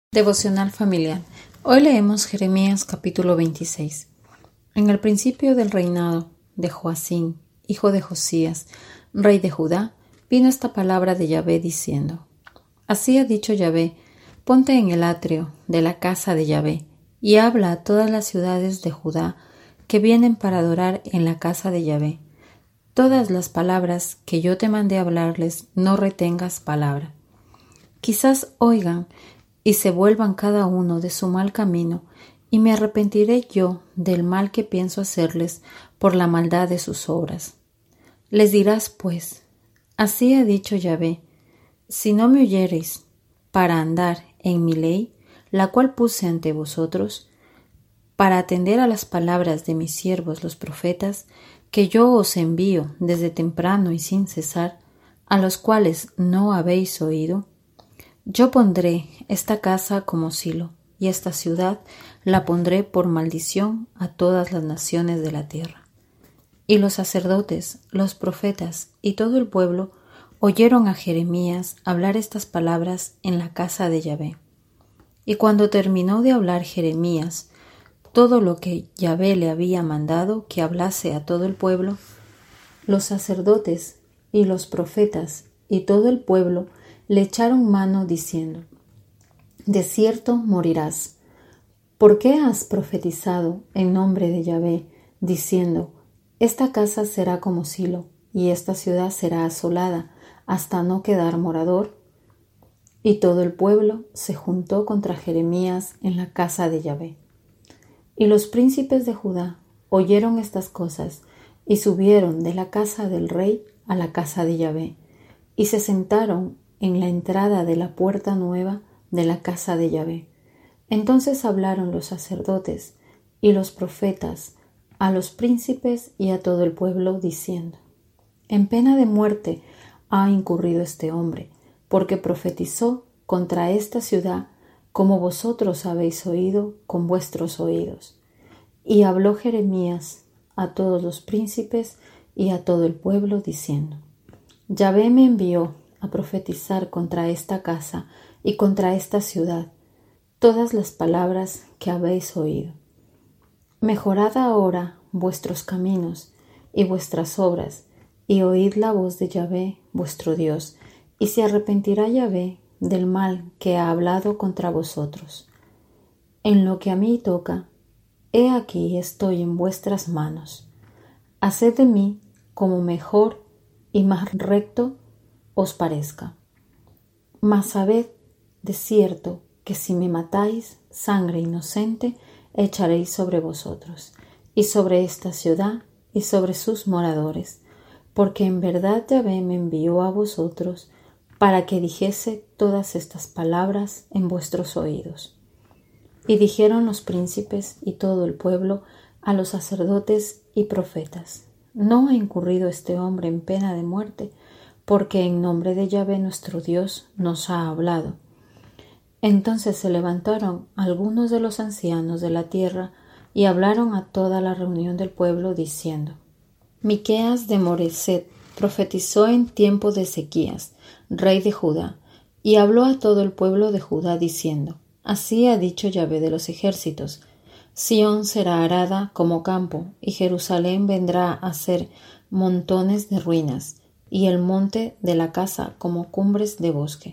Devocional familiar. Hoy leemos Jeremías capítulo 26. En el principio del reinado de Joacim, hijo de Josías, rey de Judá, vino esta palabra de Yahvé diciendo: Así ha dicho Yahvé: ponte en el atrio de la casa de Yahvé y habla a todas las ciudades de Judá que vienen para adorar en la casa de Yahvé. Todas las palabras que yo te mandé hablarles, no retengas palabra. Quizás oigan y se vuelvan cada uno de su mal camino, y me arrepentiré yo del mal que pienso hacerles por la maldad de sus obras. Les dirás, pues: así ha dicho Yahvé: si no me oyereis para andar en mi ley, la cual puse ante vosotros, para atender a las palabras de mis siervos los profetas, que yo os envío desde temprano y sin cesar, a los cuales no habéis oído, yo pondré esta casa como silo, y esta ciudad la pondré por maldición a todas las naciones de la tierra. Y los sacerdotes, los profetas y todo el pueblo oyeron a Jeremías hablar estas palabras en la casa de Yahvé. Y cuando terminó de hablar Jeremías todo lo que Yahvé le había mandado que hablase a todo el pueblo, los sacerdotes y los profetas y todo el pueblo le echaron mano diciendo: de cierto morirás. ¿Por qué has profetizado en nombre de Yahvé, diciendo: esta casa será como Silo, y esta ciudad será asolada, hasta no quedar morador? Y todo el pueblo se juntó contra Jeremías en la casa de Yahvé. Y los príncipes de Judá oyeron estas cosas, y subieron de la casa del rey a la casa de Yahvé, y se sentaron en la entrada de la puerta nueva de la casa de Yahvé. Entonces hablaron los sacerdotes y los profetas a los príncipes y a todo el pueblo, diciendo: en pena de muerte ha incurrido este hombre, porque profetizó contra esta ciudad, como vosotros habéis oído con vuestros oídos. Y habló Jeremías a todos los príncipes y a todo el pueblo, diciendo: Yahvé me envió a profetizar contra esta casa y contra esta ciudad todas las palabras que habéis oído. Mejorad ahora vuestros caminos y vuestras obras, y oíd la voz de Yahvé vuestro Dios, y se arrepentirá Yahvé del mal que ha hablado contra vosotros. En lo que a mí toca, he aquí estoy en vuestras manos. Haced de mí como mejor y más recto os parezca. Mas sabed de cierto que si me matáis, sangre inocente echaréis sobre vosotros, y sobre esta ciudad, y sobre sus moradores, porque en verdad Yahvé me envió a vosotros para que dijese todas estas palabras en vuestros oídos. Y dijeron los príncipes y todo el pueblo a los sacerdotes y profetas: ¿no ha incurrido este hombre en pena de muerte? Porque en nombre de Yahvé nuestro Dios nos ha hablado. Entonces se levantaron algunos de los ancianos de la tierra y hablaron a toda la reunión del pueblo, diciendo: Miqueas de Moreset profetizó en tiempo de Ezequías, rey de Judá, y habló a todo el pueblo de Judá, diciendo: Así ha dicho Yahvé de los ejércitos: Sión será arada como campo, y Jerusalén vendrá a ser montones de ruinas, y el monte de la casa como cumbres de bosque.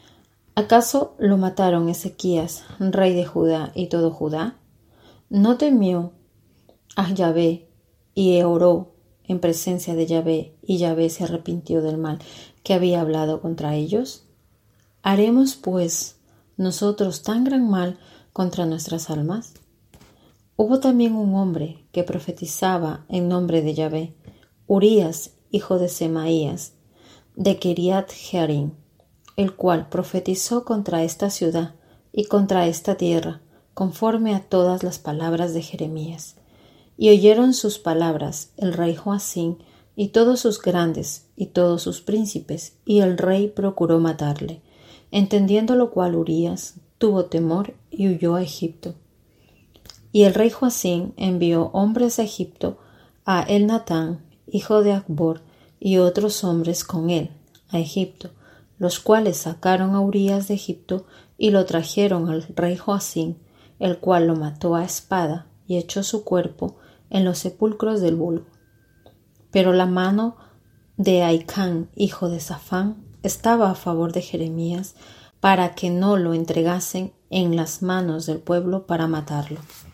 ¿Acaso lo mataron Ezequías, rey de Judá, y todo Judá? ¿No temió a Yahvé y oró en presencia de Yahvé, y Yahvé se arrepintió del mal que había hablado contra ellos? ¿Haremos, pues, nosotros tan gran mal contra nuestras almas? Hubo también un hombre que profetizaba en nombre de Yahvé, Urías, hijo de Semaías, de Kiriat Jearim, el cual profetizó contra esta ciudad y contra esta tierra, conforme a todas las palabras de Jeremías. Y oyeron sus palabras el rey Joacim y todos sus grandes y todos sus príncipes, y el rey procuró matarle. Entendiendo lo cual, Urías tuvo temor y huyó a Egipto. Y el rey Joacim envió hombres a Egipto, a Elnatán, hijo de Acbor, y otros hombres con él, a Egipto, los cuales sacaron a Urías de Egipto y lo trajeron al rey Joacim, el cual lo mató a espada y echó su cuerpo en los sepulcros del vulgo. Pero la mano de Ahicam, hijo de Safán, estaba a favor de Jeremías para que no lo entregasen en las manos del pueblo para matarlo.